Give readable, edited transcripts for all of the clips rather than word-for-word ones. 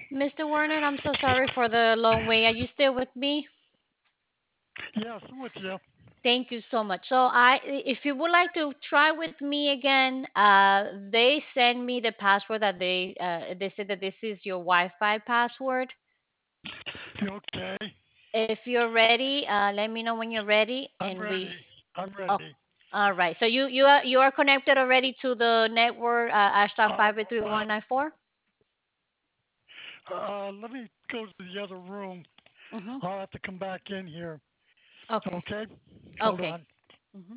Mr. Warner, I'm so sorry for the long wait. Are you still with me? Yes, I'm with you. Thank you so much. So if you would like to try with me again, they send me the password that they said that this is your Wi-Fi password. You okay? If you're ready, let me know when you're ready, I'm and we. ready. I'm Oh, ready. all right. So you are connected already to the network hashtag Uh, 53194. Let me go to the other room. Mm-hmm. I'll have to come back in here. Okay. Okay? Hold Okay. on. Mm-hmm.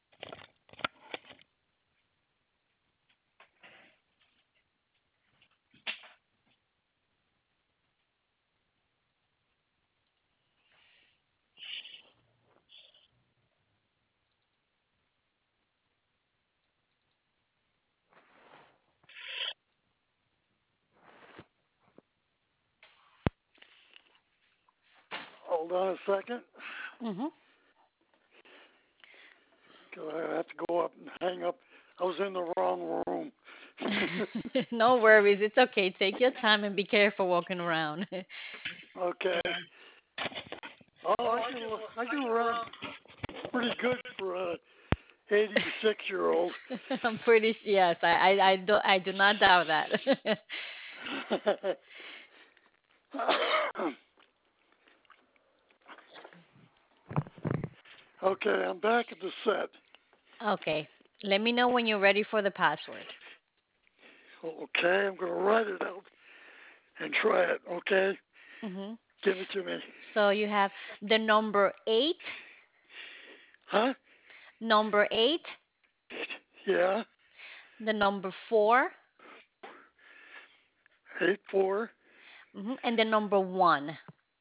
Hold on a second. Mm-hmm. 'Cause I have to go up and hang up. I was in the wrong room. No worries. It's okay. Take your time and be careful walking around. Okay. Oh, I can run pretty good for a 86-year-old. I'm pretty sure. Yes, I do not doubt that. Okay, I'm back at the set. Okay. Let me know when you're ready for the password. Okay, I'm gonna write it out and try it. Okay, Mm-hmm. give it to me. So you have the number eight, Huh? number eight, Yeah. the number four, 84. and the number one.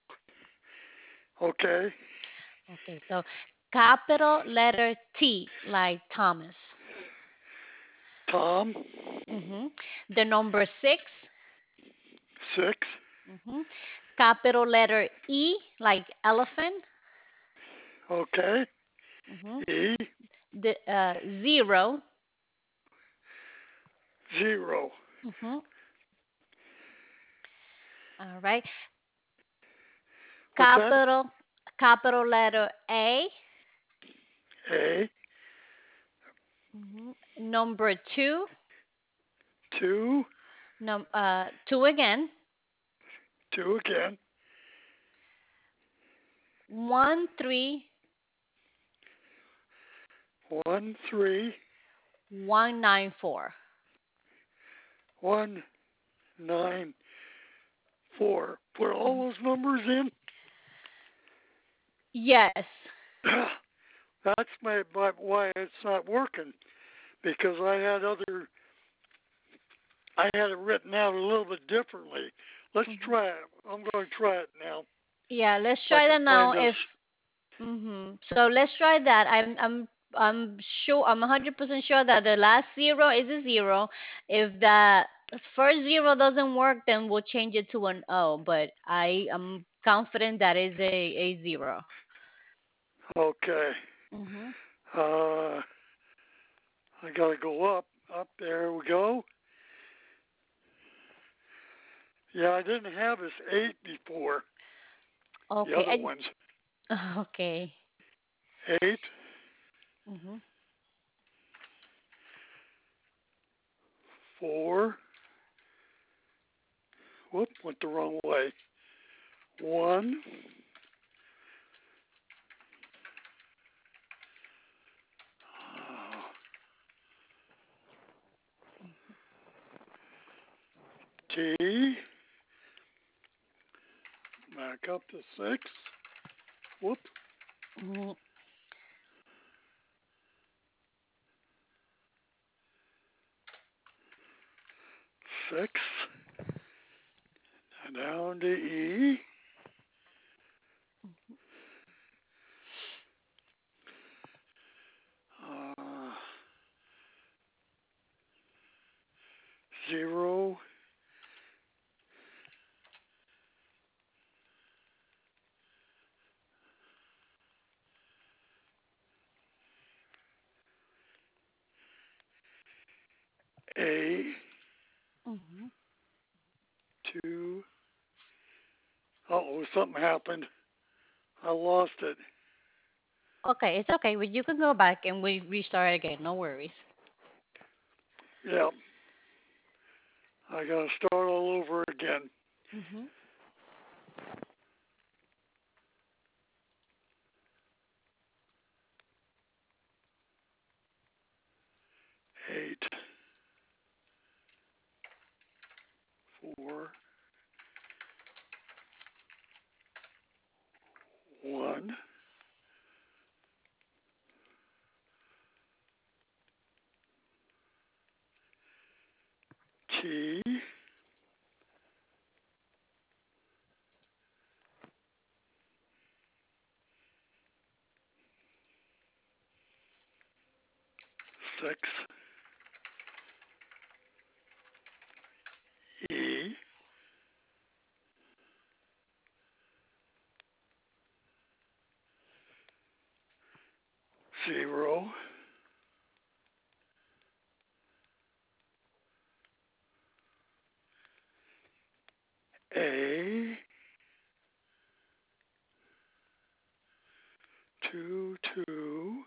Okay. Okay. So capital letter T, like Thomas. Tom. Mm-hmm. The number six. 6. Mm-hmm. Capital letter E, like elephant. Okay. Mm-hmm. E. The zero. 0. Mm-hmm. All right. What's that? Capital letter A. A. Number two. 2. Two again. 2 again. 1 3 1 3 1 9 4. 1 9 4. Put all those numbers in. Yes. That's my why it's not working because I had it written out a little bit differently. Let's Mhm. try it. I'm going to try it now. Yeah, let's If I try can that now. find this. If So let's try that. I'm sure, I'm 100% sure that the last zero is a zero. If the first zero doesn't work, then we'll change it to an O. But I am confident that is a zero. Okay. Hmm. Uh, I got to go up. Up there we go. Yeah, I didn't have this 8 before. The Okay. other ones. Okay. 8, Hmm. 4. Whoop, went the wrong way. 1, 'T. Back up to 6. Whoop. Hmm. 6. Down to E. 0. A. Hmm. 2. Oh, something happened. I lost it. Okay, it's okay. You can go back and we restart again. No worries. Yeah, I gotta start all over again. Hmm. 8, 4, 1, T, 6, E, 0, A, 2, 2,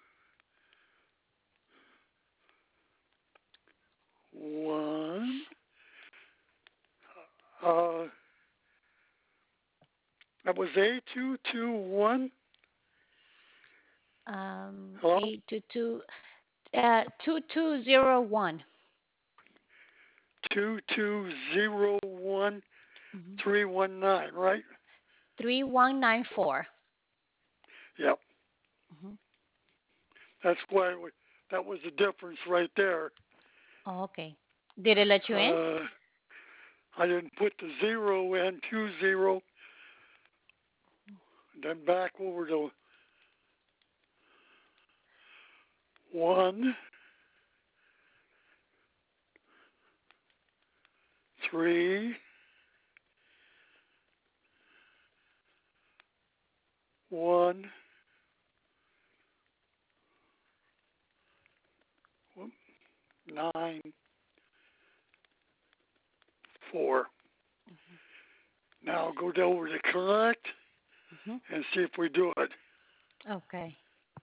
1. Uh, that was A221. Hello? 822 2201. 2201319, Mm-hmm. 319, right? 3194. Yep. Mm-hmm. That's why that was the difference right there. Oh, okay. Did it let you in? Uh, I didn't put the 0 in, 20, then back over to 1, 3, 1, 9, 4. Now go over to collect Mm-hmm. and see if we do it. Okay.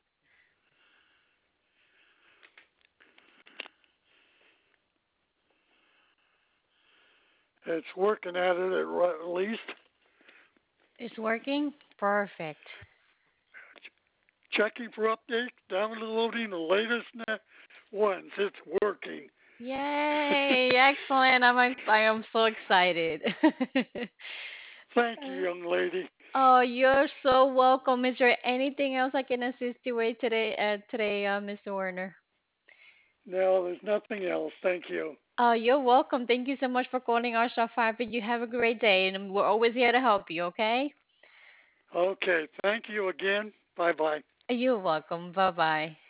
It's working at it at least. It's working? Perfect. Checking for updates, downloading the latest ones. It's working. Yay! Excellent. I am so excited. Thank you, young lady. Oh, you're so welcome. Is there anything else I can assist you with today, Mr. Warner? No, there's nothing else. Thank you. Oh, you're welcome. Thank you so much for calling our shop 5. You have a great day, and we're always here to help you, okay? Okay, thank you again. Bye bye. You're welcome. Bye bye.